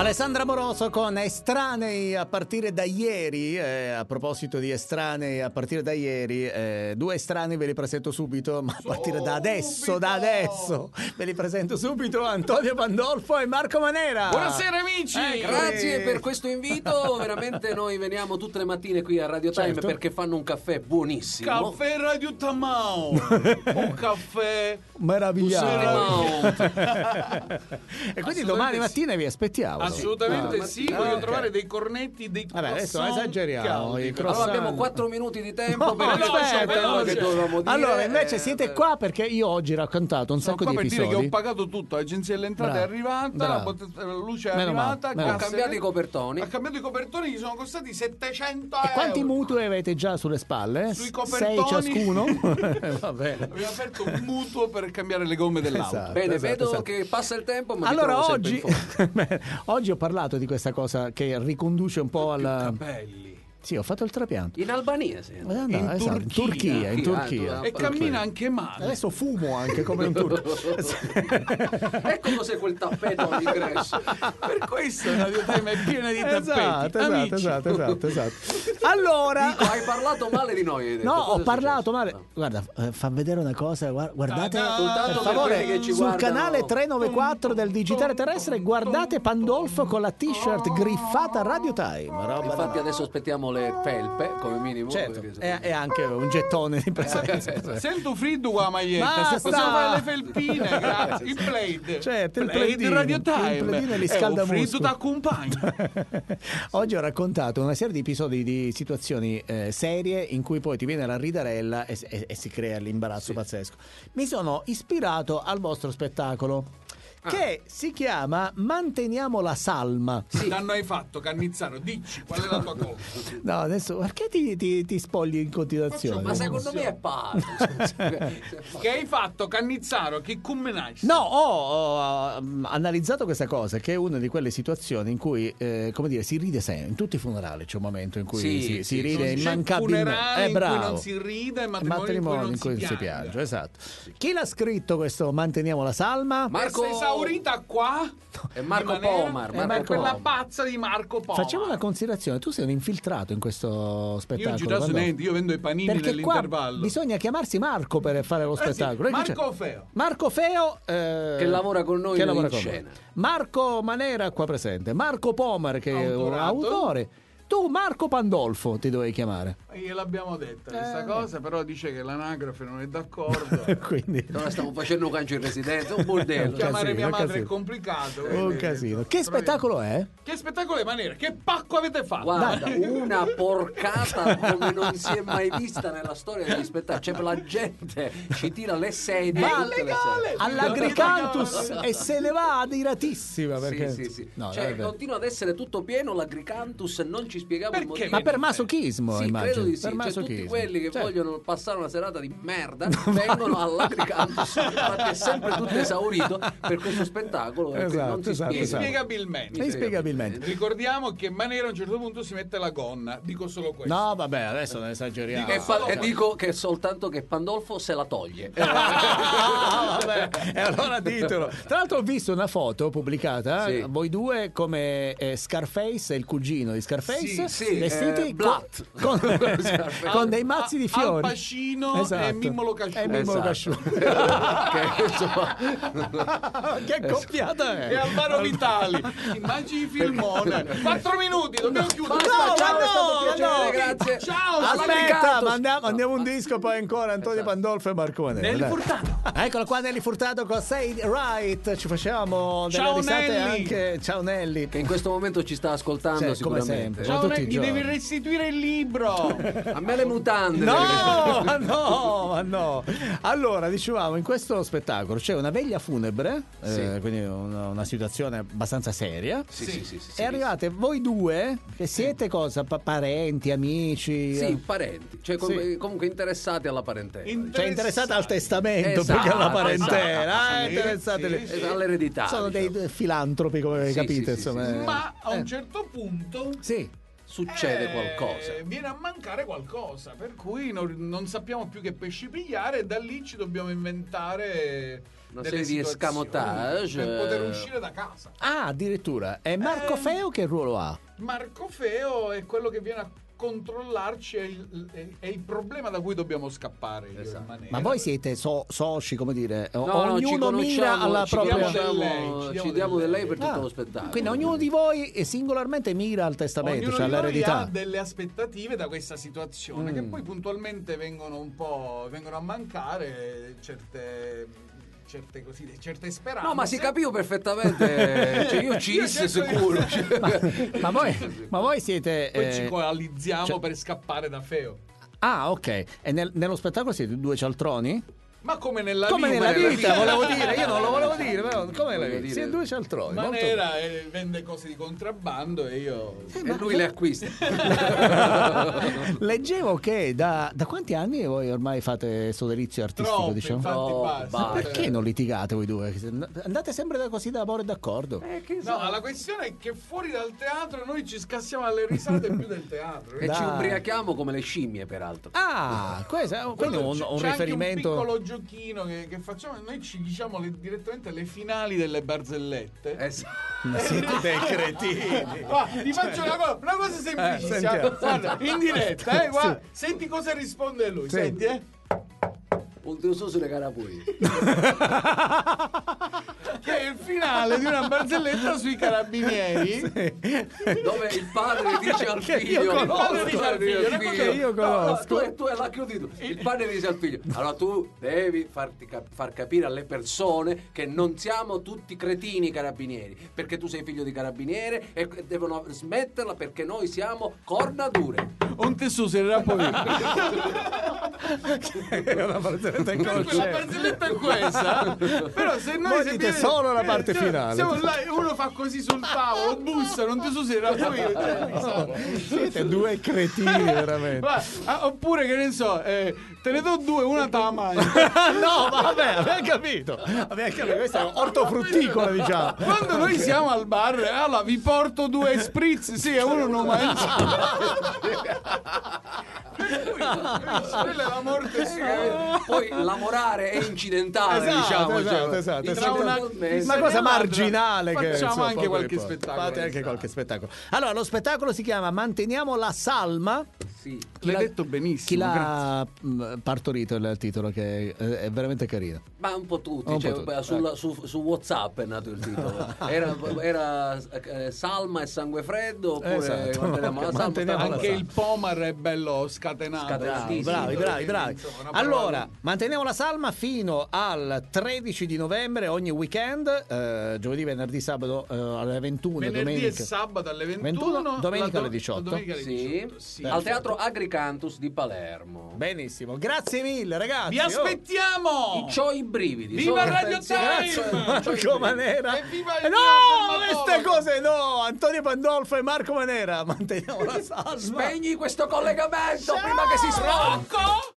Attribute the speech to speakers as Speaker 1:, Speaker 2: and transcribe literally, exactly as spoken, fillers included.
Speaker 1: Alessandra Moroso con Estranei a partire da ieri. Eh, a proposito di estranei a partire da ieri, eh, due estranei ve li presento subito, ma a partire da adesso, da adesso ve li presento subito: Antonio Pandolfo e Marco Manera.
Speaker 2: Buonasera amici,
Speaker 3: eh, grazie per questo invito. Veramente noi veniamo tutte le mattine qui a Radio Time, certo, perché fanno un caffè buonissimo.
Speaker 2: Caffè Radio Tamao, un caffè
Speaker 1: meraviglioso. E quindi domani mattina vi aspettiamo.
Speaker 2: Assolutamente
Speaker 3: ah,
Speaker 2: sì,
Speaker 3: ah,
Speaker 2: voglio
Speaker 3: okay.
Speaker 2: trovare dei cornetti, dei
Speaker 1: croissant. Vabbè, adesso esageriamo. I
Speaker 3: allora abbiamo quattro minuti di tempo no, per
Speaker 2: aspetta,
Speaker 3: quello che dovevamo dire.
Speaker 1: Allora, invece
Speaker 3: eh,
Speaker 1: siete qua perché io oggi ho raccontato un
Speaker 2: Sono
Speaker 1: sacco
Speaker 2: qua
Speaker 1: di
Speaker 2: per
Speaker 1: episodi.
Speaker 2: dire che ho pagato tutto, l'agenzia delle entrate
Speaker 1: Bravo,
Speaker 2: è arrivata,
Speaker 1: bravo.
Speaker 2: la luce è
Speaker 1: Meno
Speaker 2: arrivata,
Speaker 1: male,
Speaker 3: ho cambiato i copertoni.
Speaker 2: Ha cambiato i copertoni, gli sono costati settecento
Speaker 1: E
Speaker 2: euro.
Speaker 1: quanti mutui avete già sulle spalle?
Speaker 2: Sui copertoni.
Speaker 1: Sei ciascuno? Va bene.
Speaker 2: Abbiamo aperto un mutuo per cambiare le gomme dell'auto.
Speaker 1: Esatto.
Speaker 3: Bene,
Speaker 1: esatto,
Speaker 3: vedo
Speaker 1: esatto.
Speaker 3: che passa il tempo, ma
Speaker 1: allora oggi,
Speaker 3: beh,
Speaker 1: oggi ho parlato di questa cosa che riconduce un po' alla...
Speaker 2: Capelli.
Speaker 1: Sì, ho fatto il trapianto.
Speaker 3: in albanese.
Speaker 1: No, no,
Speaker 2: In
Speaker 1: esatto, in Turchia, in Turchia.
Speaker 3: Ah,
Speaker 2: E
Speaker 3: tu-
Speaker 2: cammina anche male.
Speaker 1: Adesso fumo anche come un turco.
Speaker 3: Ecco cos'è quel tappeto all'ingresso.
Speaker 2: Per questo la Radio Time è piena di tappeti.
Speaker 1: Esatto, esatto,
Speaker 2: Amici.
Speaker 1: esatto, esatto, esatto. Allora,
Speaker 3: Dico, hai parlato male di noi. hai detto.
Speaker 1: no,
Speaker 3: Cosa
Speaker 1: ho
Speaker 3: è
Speaker 1: parlato
Speaker 3: successo?
Speaker 1: male.
Speaker 3: No.
Speaker 1: Guarda, eh, fa vedere una cosa. guar- Guardate,
Speaker 2: Ah, no,
Speaker 3: soltanto
Speaker 1: per
Speaker 3: per
Speaker 1: favore,
Speaker 3: quelli che ci
Speaker 1: sul
Speaker 3: guardano.
Speaker 1: canale trecentonovantaquattro del Digitale Terrestre, guardate Pandolfo con la t-shirt griffata Radio Time. Roba
Speaker 3: Infatti
Speaker 1: da-
Speaker 3: adesso aspettiamo le felpe come minimo.
Speaker 1: Certo,
Speaker 3: perché-
Speaker 1: e, e anche un gettone di presenza.
Speaker 2: Sento freddo qua la maglietta.
Speaker 1: Basta!
Speaker 2: Se possiamo fare le felpine, grazie. Il Blade.
Speaker 1: Certo, il
Speaker 2: Blade
Speaker 1: pledino.
Speaker 2: Radio Time.
Speaker 1: Il pledino e li
Speaker 2: È un
Speaker 1: scaldamuscoli.
Speaker 2: freddo t'accompagna.
Speaker 1: Oggi ho raccontato una serie di episodi di situazioni eh, serie in cui poi ti viene la ridarella e, e- e si crea l'imbarazzo
Speaker 3: Sì.
Speaker 1: pazzesco. Mi sono ispirato al vostro spettacolo che si chiama Manteniamo la salma.
Speaker 2: Sì. Danno hai fatto, Cannizzaro? Dici, qual è la tua colpa?
Speaker 1: No, adesso perché ti, ti, ti spogli in continuazione?
Speaker 3: Ma secondo me è pazzo.
Speaker 2: Che hai fatto, Cannizzaro? Che commenai?
Speaker 1: No, ho, ho, um, analizzato questa cosa, che è una di quelle situazioni in cui, eh, come dire, si ride sempre. In tutti i funerali c'è un momento in cui
Speaker 3: Sì,
Speaker 1: si,
Speaker 3: sì,
Speaker 1: si ride
Speaker 2: Non c'è
Speaker 1: immancabilmente.
Speaker 2: funerale
Speaker 1: Eh,
Speaker 2: in cui
Speaker 1: bravo.
Speaker 2: non si ride,
Speaker 1: Il
Speaker 2: matrimonio in cui non si
Speaker 1: si
Speaker 2: piange.
Speaker 1: piange, esatto. Chi l'ha scritto questo Manteniamo la salma?
Speaker 3: Marco
Speaker 2: Sei esaurita qua?
Speaker 3: è Marco
Speaker 2: Di Manera?
Speaker 3: Pomar.
Speaker 1: È
Speaker 3: Marco
Speaker 1: Marco
Speaker 2: Quella
Speaker 3: Pomar.
Speaker 2: pazza di Marco Pomar.
Speaker 1: Facciamo una considerazione, tu sei un infiltrato in questo
Speaker 2: Io
Speaker 1: spettacolo.
Speaker 2: girato
Speaker 1: quando-
Speaker 2: niente, io vendo i panini
Speaker 1: Perché qua
Speaker 2: nell'intervallo.
Speaker 1: bisogna chiamarsi Marco per fare lo
Speaker 2: Eh sì,
Speaker 1: spettacolo. E chi c'è?
Speaker 2: Marco Feo.
Speaker 1: Marco Feo eh,
Speaker 3: Che lavora con noi
Speaker 1: che
Speaker 3: in
Speaker 1: lavora con
Speaker 3: scena.
Speaker 1: noi. Marco Manera qua presente, Marco Pomar che è un
Speaker 2: Autorato.
Speaker 1: autore. Tu Marco Pandolfo ti dovevi chiamare.
Speaker 2: Gliel'abbiamo detta questa
Speaker 1: Eh.
Speaker 2: cosa, però dice che l'anagrafe non è d'accordo.
Speaker 1: Quindi
Speaker 3: Allora stiamo facendo un cancio in residenza, un bordello.
Speaker 2: Chiamare
Speaker 1: casino,
Speaker 2: mia
Speaker 1: un
Speaker 2: madre
Speaker 1: casino.
Speaker 2: è complicato.
Speaker 1: un
Speaker 2: quindi,
Speaker 1: casino.
Speaker 2: insomma,
Speaker 1: Che
Speaker 2: però-
Speaker 1: spettacolo è?
Speaker 2: Che spettacolo è, Manera? Che pacco avete fatto?
Speaker 3: Guarda, una porcata come non si è mai vista nella storia degli spettacoli. Cioè, la gente ci tira le sedie.
Speaker 1: Ma
Speaker 3: tutte le
Speaker 2: legale!
Speaker 3: sedie.
Speaker 1: All'Agricantus e se ne va adiratissima perché
Speaker 3: Sì, sì, sì.
Speaker 1: No,
Speaker 3: cioè,
Speaker 1: vabbè.
Speaker 3: continua ad essere tutto pieno l'Agricantus, non ci spiegavo il
Speaker 2: Perché?
Speaker 3: motivo.
Speaker 1: Ma per masochismo,
Speaker 3: Sì,
Speaker 1: immagino.
Speaker 3: credo di sì.
Speaker 1: Per
Speaker 3: Cioè,
Speaker 1: masochismo.
Speaker 3: tutti quelli che
Speaker 1: Certo.
Speaker 3: vogliono passare una serata di merda vengono all'Agricantus, infatti è sempre tutto esaurito per questo spettacolo perché
Speaker 1: Esatto,
Speaker 3: non si
Speaker 1: esatto,
Speaker 3: spiega.
Speaker 1: esatto.
Speaker 2: Inspiegabilmente.
Speaker 1: Inspiegabilmente.
Speaker 2: Ricordiamo che Manera a un certo punto si mette la gonna. Dico solo questo.
Speaker 1: No, vabbè, adesso non esageriamo.
Speaker 3: E, fa- e dico che soltanto che Pandolfo se la toglie.
Speaker 1: Ah, vabbè, e allora ditelo. Tra l'altro ho visto una foto pubblicata,
Speaker 3: Sì.
Speaker 1: voi due come eh, Scarface e il cugino di Scarface,
Speaker 3: Sì, sì,
Speaker 1: vestiti
Speaker 3: eh,
Speaker 1: con,
Speaker 3: Blatt.
Speaker 1: con,
Speaker 3: Scarface.
Speaker 1: con dei mazzi di
Speaker 2: Al
Speaker 1: fiori.
Speaker 2: Pacino
Speaker 1: Esatto.
Speaker 2: e Mimmolo Casciuto.
Speaker 1: E Mimmolo
Speaker 3: Esatto.
Speaker 1: Casciuto.
Speaker 3: Che, insomma,
Speaker 1: Che coppiata è?
Speaker 2: E Alvaro Vitali. Immagini il filmone. Quattro minuti, dobbiamo chiudere.
Speaker 3: Basta,
Speaker 1: No,
Speaker 3: ciao,
Speaker 1: ma
Speaker 3: è stato
Speaker 1: no,
Speaker 3: un piacere,
Speaker 1: no.
Speaker 3: grazie.
Speaker 2: Ciao,
Speaker 1: Aspetta,
Speaker 3: Agricantus.
Speaker 1: mandiamo, andiamo un disco poi ancora Antonio
Speaker 3: Esatto.
Speaker 1: Pandolfo e Marco Manera.
Speaker 2: Nelly
Speaker 1: dai.
Speaker 2: Furtado.
Speaker 1: Eccolo qua Nelly Furtado con Say Right. Ci facevamo delle
Speaker 2: Ciao,
Speaker 1: risate
Speaker 2: Nelly.
Speaker 1: anche. Ciao Nelly.
Speaker 3: che in questo momento ci sta ascoltando
Speaker 1: Cioè, come
Speaker 3: sicuramente.
Speaker 1: sempre.
Speaker 2: Ciao,
Speaker 1: tutti i
Speaker 2: Nick, mi
Speaker 1: giorni.
Speaker 2: devi restituire il libro.
Speaker 3: A me le mutande.
Speaker 1: No, ma no, ma no. Allora, dicevamo, in questo spettacolo c'è una veglia funebre,
Speaker 3: Sì.
Speaker 1: eh, quindi una, una situazione abbastanza seria.
Speaker 3: Sì, sì, sì, sì, sì.
Speaker 1: E arrivate voi due, che siete cosa? Pa- parenti, amici?
Speaker 3: Sì,
Speaker 1: eh?
Speaker 3: parenti, cioè com-
Speaker 1: Sì.
Speaker 3: comunque interessati alla parentela.
Speaker 1: Cioè, interessata al testamento
Speaker 3: Esatto,
Speaker 1: più che alla parentela.
Speaker 3: esatto,
Speaker 1: eh,
Speaker 3: sì,
Speaker 1: interessate le-
Speaker 2: sì,
Speaker 3: Eh, all'eredità.
Speaker 1: Sono
Speaker 3: diciamo.
Speaker 1: dei filantropi, come
Speaker 3: Sì,
Speaker 1: capite,
Speaker 3: sì, sì,
Speaker 1: insomma.
Speaker 3: sì,
Speaker 1: eh.
Speaker 2: Ma a un
Speaker 1: Eh.
Speaker 2: certo punto
Speaker 1: Sì.
Speaker 3: succede
Speaker 2: eh,
Speaker 3: qualcosa.
Speaker 2: Viene a mancare qualcosa, per cui non, non sappiamo più che pesci pigliare e da lì ci dobbiamo inventare
Speaker 3: Una
Speaker 2: delle
Speaker 3: serie di
Speaker 2: situazioni
Speaker 3: escamotage.
Speaker 2: per poter uscire da casa.
Speaker 1: Ah, addirittura. E Marco
Speaker 2: Eh.
Speaker 1: Feo che ruolo ha?
Speaker 2: Marco Feo è quello che viene a controllarci, è il, è- è il problema da cui dobbiamo scappare io e
Speaker 3: Esatto.
Speaker 2: Manera.
Speaker 1: Ma voi siete so- soci, come dire, o-
Speaker 3: No, no, ci
Speaker 1: ognuno mira
Speaker 3: conosciamo,
Speaker 1: alla
Speaker 3: ci
Speaker 1: propria...
Speaker 3: diamo
Speaker 2: Ci
Speaker 3: del
Speaker 2: diamo
Speaker 3: lei,
Speaker 2: del lei,
Speaker 3: ci
Speaker 2: ci diamo
Speaker 3: diamo
Speaker 2: del
Speaker 3: del lei per
Speaker 1: Ah,
Speaker 3: tutto lo spettacolo.
Speaker 1: quindi ognuno di voi eh, singolarmente mira al testamento,
Speaker 2: Ognuno
Speaker 1: cioè
Speaker 2: di noi
Speaker 1: all'eredità.
Speaker 2: ha delle aspettative da questa situazione
Speaker 1: Mm.
Speaker 2: che poi puntualmente vengono un po' vengono a mancare certe certe così certe speranze.
Speaker 3: No, ma si capiva perfettamente. Cioè, io ci
Speaker 2: Io
Speaker 3: isse
Speaker 2: cerco di-
Speaker 3: sicuro.
Speaker 1: Ma voi, ma voi siete...
Speaker 2: Poi ci
Speaker 1: eh,
Speaker 2: coalizziamo
Speaker 1: cioè-
Speaker 2: per scappare da Feo.
Speaker 1: Ah, ok. E nel- nello spettacolo siete due cialtroni?
Speaker 2: Ma come nella
Speaker 1: Come
Speaker 2: vita,
Speaker 1: nella vita,
Speaker 3: vita.
Speaker 1: volevo dire. Io non lo volevo dire, però come nella
Speaker 3: Voglio
Speaker 1: vita.
Speaker 3: dire-
Speaker 1: Siete due cialtroni. molto-
Speaker 2: Manera eh, vende cose di contrabbando e io
Speaker 3: E lui le acquista.
Speaker 1: Leggevo che da, da quanti anni voi ormai fate soderizio artistico,
Speaker 2: troppo,
Speaker 1: diciamo?
Speaker 2: infatti
Speaker 3: No,
Speaker 2: basta.
Speaker 3: basta.
Speaker 1: Perché non litigate voi due? Andate sempre da così d'amore e d'accordo.
Speaker 3: Eh, che
Speaker 2: No,
Speaker 3: so.
Speaker 2: la questione è che fuori dal teatro noi ci scassiamo alle risate più del teatro.
Speaker 3: E
Speaker 1: Dai.
Speaker 3: ci ubriachiamo come le scimmie, peraltro.
Speaker 1: Ah, questo è quindi un,
Speaker 2: C'è
Speaker 1: un
Speaker 2: c'è
Speaker 1: riferimento.
Speaker 2: anche un piccolo giochino che, che facciamo. Noi ci diciamo le- direttamente le finali delle barzellette.
Speaker 3: Eh, sì.
Speaker 1: Ma siete dei cretini.
Speaker 2: Guarda, ti faccio una cosa, una cosa semplicissima.
Speaker 1: sentiamo,
Speaker 2: Guarda, in diretta, eh, guarda, senti cosa risponde lui.
Speaker 1: Sì.
Speaker 2: Senti, eh.
Speaker 3: Un so sulle carapui.
Speaker 2: Che è il finale di una barzelletta sui carabinieri.
Speaker 3: Dove il padre dice al
Speaker 1: Che
Speaker 3: figlio:
Speaker 1: io
Speaker 3: il
Speaker 1: conosco,
Speaker 3: padre dice al figlio,
Speaker 1: che
Speaker 3: figlio,
Speaker 1: io
Speaker 3: no, no,
Speaker 1: conosco.
Speaker 3: tu, tu l'ha chiudito. Il padre dice al figlio: allora tu devi farti cap- far capire alle persone che non siamo tutti cretini carabinieri, perché tu sei figlio di carabiniere e devono smetterla perché noi siamo corna dure.
Speaker 2: Un tessuto era poi.
Speaker 1: È una barzelletta
Speaker 2: La
Speaker 1: inconsciente.
Speaker 2: barzelletta è questa. Però se noi
Speaker 1: Voi
Speaker 2: se
Speaker 1: dite
Speaker 2: viene-
Speaker 1: solo la parte
Speaker 2: eh,
Speaker 1: finale.
Speaker 2: Siamo là, e uno fa così sul tavolo, bussa, non ti so se era poi.
Speaker 1: Siete due cretini, veramente.
Speaker 2: Guarda, ah, oppure che ne so, eh, te ne do due, una te la mangi.
Speaker 1: No, ma vabbè, abbiamo capito. Abbiamo capito, questo è un ortofrutticolo, diciamo.
Speaker 2: Quando noi siamo al bar, eh, allora vi porto due spritz, sì, e uno non mangia. Quella è la morte sicura.
Speaker 3: Poi lavorare è incidentale,
Speaker 1: Esatto,
Speaker 3: diciamo.
Speaker 1: esatto,
Speaker 3: cioè,
Speaker 1: esatto,
Speaker 3: di
Speaker 1: esatto.
Speaker 3: tra una-
Speaker 1: Una
Speaker 2: Sì,
Speaker 1: cosa
Speaker 2: sì,
Speaker 1: marginale che
Speaker 2: facciamo
Speaker 1: insomma,
Speaker 2: anche
Speaker 1: poco
Speaker 2: qualche
Speaker 1: importa.
Speaker 2: spettacolo.
Speaker 1: Fate anche qualche spettacolo. Allora, lo spettacolo si chiama Manteniamo la salma.
Speaker 3: Sì.
Speaker 1: Chi
Speaker 2: L'hai
Speaker 1: l'ha-
Speaker 2: detto benissimo.
Speaker 1: Chi l'ha mh, partorito il titolo, che è, è veramente carino.
Speaker 3: Ma un po' tutti,
Speaker 1: Un po'
Speaker 3: cioè,
Speaker 1: tutti,
Speaker 3: beh, sulla- su, su WhatsApp è nato il titolo. Era, era, eh, Salma e Sangue Freddo, oppure
Speaker 1: Esatto.
Speaker 3: manteniamo la Salma.
Speaker 1: Manteniamo la
Speaker 2: Anche
Speaker 1: salma.
Speaker 2: il Pomar è bello scatenato.
Speaker 3: Scatenato.
Speaker 1: Bravi, bravi, bravi.
Speaker 2: Insomma, una parola-
Speaker 1: Allora, manteniamo la salma fino al tredici di novembre ogni weekend, eh, giovedì, venerdì, sabato eh, alle ventuno,
Speaker 2: venerdì
Speaker 1: domenica.
Speaker 2: e sabato alle ventuno,
Speaker 1: ventuno, domenica
Speaker 2: la do-
Speaker 1: alle diciotto.
Speaker 2: domenica alle
Speaker 3: Sì,
Speaker 2: diciotto, sì.
Speaker 3: al teatro Agricantus di Palermo.
Speaker 1: Benissimo, grazie mille ragazzi.
Speaker 2: Vi
Speaker 1: Oh.
Speaker 2: aspettiamo!
Speaker 3: C'ho i brividi.
Speaker 2: Viva
Speaker 3: solo
Speaker 2: Radio
Speaker 3: pensi-
Speaker 2: Time!
Speaker 3: C'ho i
Speaker 1: Marco
Speaker 3: brividi.
Speaker 1: Manera.
Speaker 2: E viva il
Speaker 1: Eh, no,
Speaker 2: dermatologo!
Speaker 1: queste cose no. Antonio Pandolfo e Marco Manera. Manteniamo la salma.
Speaker 3: Spegni questo collegamento
Speaker 1: Ciao!
Speaker 3: prima che si sfrocca.
Speaker 2: Rocco!